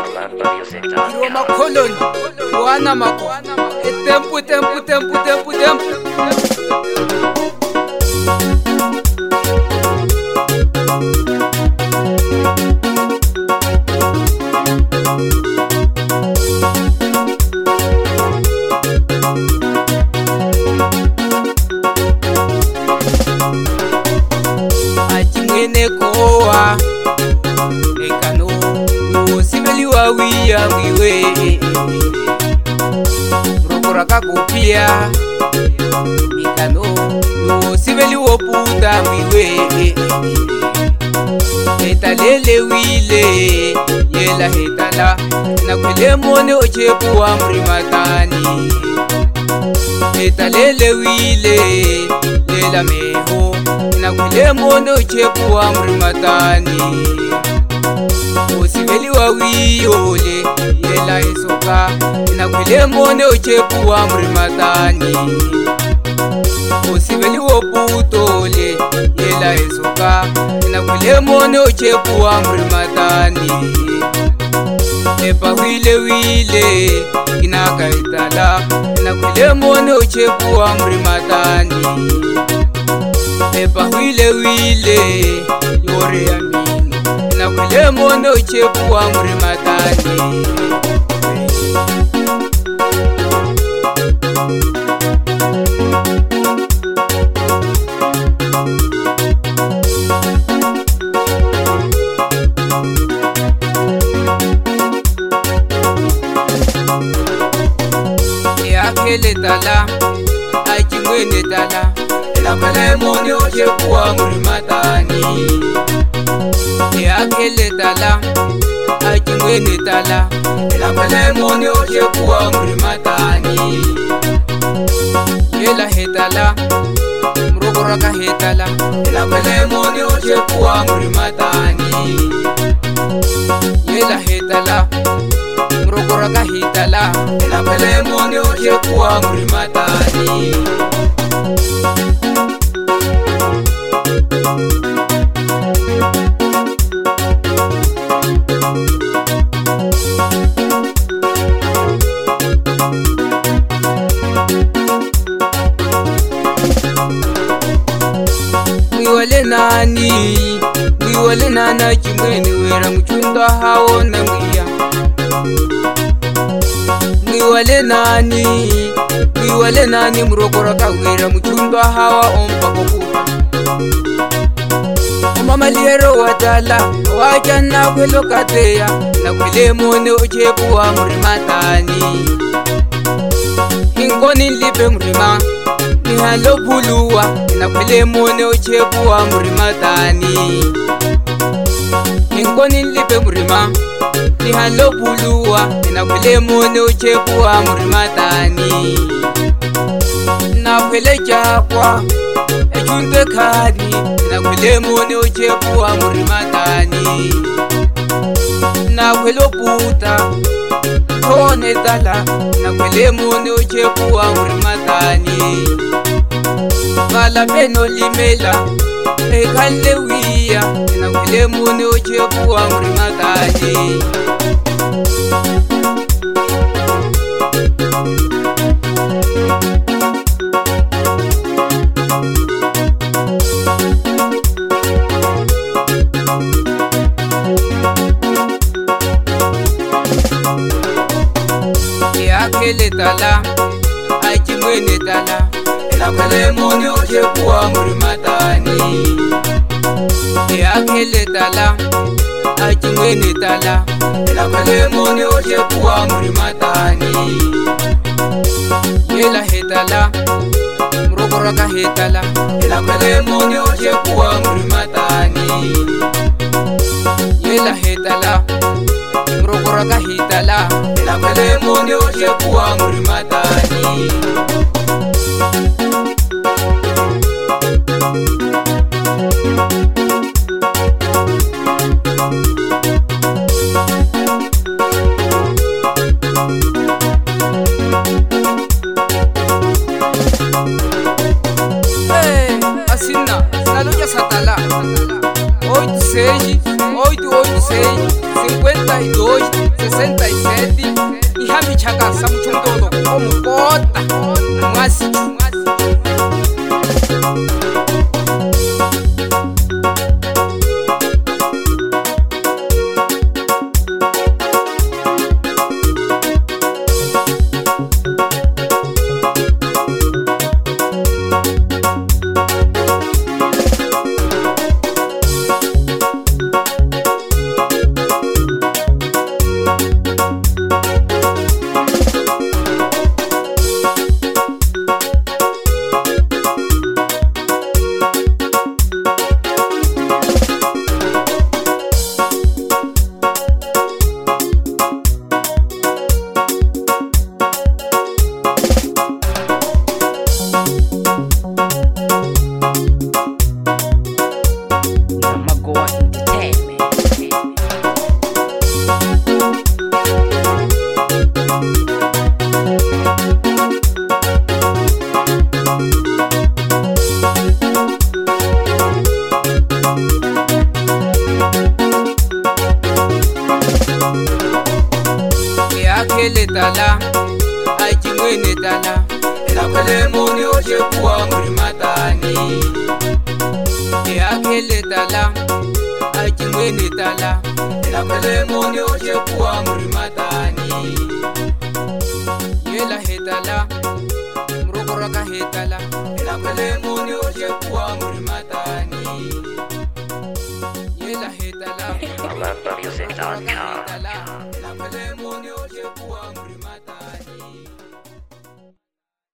Yo makoloni wana mako tempo achimwene kowa ekano sibeli wawiya wiwe rokora kakupia ekano sibeli woputa wiwe etalele wile yela hetala na kwele mone ochepu wa mrimatani etalele wile yela meho na kwele mone ochepu wa mrimatani osibeli wa wiyole yela isoka na kwele mone ochepu wa mrimatani osibeli wo putole yela isoka na kwele mone ochepu wa mrimatani epa wile kinaka itala na kwele mone ochepu wa mrimatani epa wile yore amino na kwele mone ochepu wa mrimatani akele tala achimwene tala elapele mone ochepu wa mrimatani akele tala achimwene tala elapele mone ochepu wa mrimatani yela hetala mrokora ka hetala elapele mone ochepu wa mrimatani yela hetala mrokora ka hitala elapele mone ochepu wa mrimatani wiwale nana chimwene wera mchunda hao na mwiya wiwale nani mrokora ka wera mchunda hawa ompakokuta omamaliero watala wachana kwelo kateya na kwele mone ochepu wa mrimatani hinkoni lipe mrima nihalo buluwa na kwele mone ochepu wa mrimatani hinkoni lipe mrima nihalo buluwa na kwele mone ochepu wa mrimatani na kwele chakwa echunde kadi na kwele mone ochepu wa mrimatani na kwele puta tone tala na kwele mone ochepu wa mrimatani vala peno limela ekale wiya na kwele mone ochepu wa mrimatani akele tala achimwene tala elapele mone ochepu wa mrimatani akele tala achimwene tala elapele mone ochepu wa mrimatani yela hetala mrokora ka hetala elapele mone ochepu wa mrimatani yela hetala mrokora ka hitala elapele mone ochepu wa mrimatani asina naloja satala 86 886 52 67 ihambi chakasa mchungolo omukota mwasi yakele tala ajingwene tala elakwele moni oje kuwa murimatani yakele tala ajingwene tala elakwele moni oje kuwa murimatani yela hetala muruguraka hetala elakwele moni oje kuwa murimatani yela hetala AloveMusic.com. la pele monio je kuwa